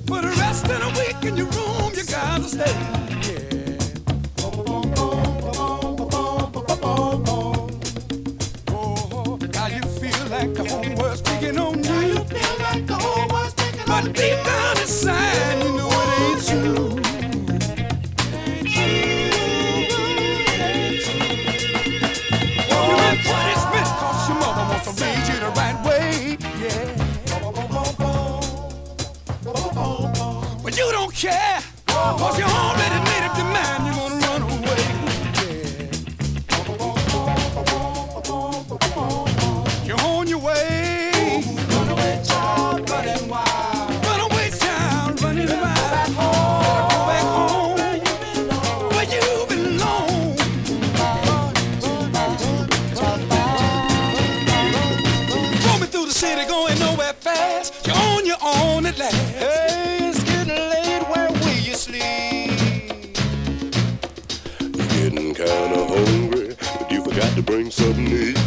For the rest of the week in your room, you gotta stay. Oh, now you feel like the whole world's picking on you. Now you feel like the whole world's picking on you. But deep down inside, you know it ain't true. Punishment, 'cause your mother wants to raise you the right way, yeah. But you don't care, 'cause you already made up your mind you're gonna run away, yeah. You're on your way. Run away, child, running wild. Run away, child, running wild. Better go back home, where you belong. Through the city going nowhere fast. You're on your own at last. Hey, it's getting late. Where will you sleep? You're getting kinda hungry, but you forgot to bring something to eat.